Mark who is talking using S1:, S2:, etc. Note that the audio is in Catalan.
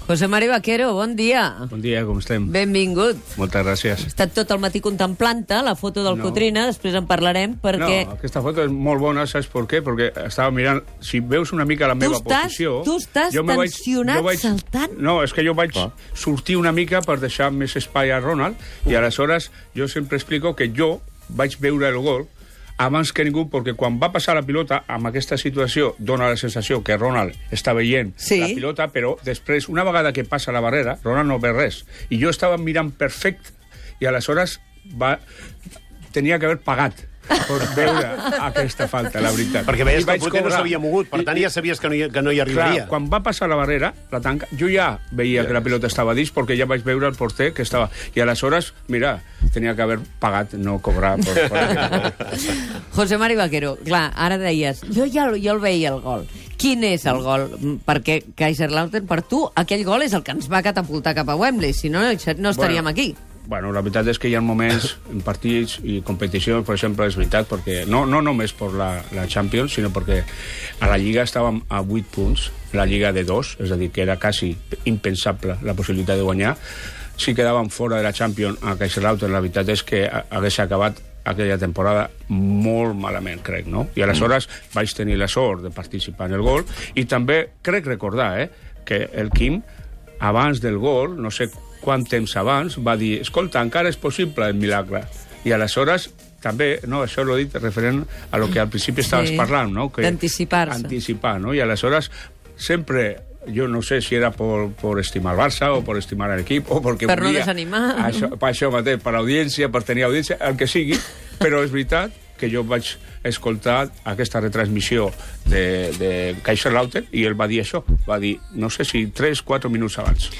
S1: José Mari Vaquero, bon dia.
S2: Bon dia, com estem?
S1: Benvingut.
S2: Moltes gràcies.
S1: He estat tot el matí contemplant-te, la foto del Cotrina, després en parlarem, perquè...
S2: No, aquesta foto és molt bona, saps per què? Perquè estava mirant, si veus una mica la meva posició...
S1: Tu estàs tensionat, saltant?
S2: No, és que jo vaig sortir una mica per deixar més espai a Ronald, i aleshores jo sempre explico que jo vaig veure el gol abans que ningú, perquè quan va passar la pilota amb aquesta situació dona la sensació que Ronald està veient la pilota, però després, una vegada que passa la barrera, Ronald no ve res. I jo estava mirant perfecte, i aleshores tenia que haver pagat per veure aquesta falta, la veritat.
S3: Perquè veies que el porter no s'havia mogut, per tant ja sabies que no hi arribaria.
S2: Clar, quan va passar la barrera, la tanca, jo ja veia que la pilota estava dins, perquè ja vaig veure el porter que estava... I aleshores, mira, tenia que haver pagat, no cobrar.
S1: José Mari Vaquero, clar, ara deies, jo el veia el gol. Quin és el gol? Perquè Kaiserslautern, per tu, aquell gol és el que ens va catapultar cap a Wembley, si no, no estaríem aquí.
S2: Bueno, la veritat és que hi ha moments en partits i competicions, per exemple, és veritat, perquè no només per la Champions, sinó perquè a la Lliga estàvem a 8 punts, la Lliga de 2, és a dir, que era quasi impensable la possibilitat de guanyar. Si quedàvem fora de la Champions a Kaiserslautern, la veritat és que hagués acabat aquella temporada molt malament, crec, no? I aleshores vaig tenir la sort de participar en el gol, i també crec recordar que el Quim, abans del gol, no sé quant temps abans, va dir, escolta, encara és possible el milagre. I aleshores també, no, això l'he dit referent a lo que al principi estaves parlant, no?
S1: D'anticipar-se.
S2: Anticipar, no? I aleshores sempre, jo no sé si era por estimar el Barça o por estimar l'equip o perquè
S1: per
S2: volia...
S1: no desanimar.
S2: Això mateix, per audiència, per tenir audiència, el que sigui, però és veritat que jo vaig escoltar aquesta retransmissió de Kaiserslautern i ell va dir això, va dir, no sé si 3-4 minuts abans.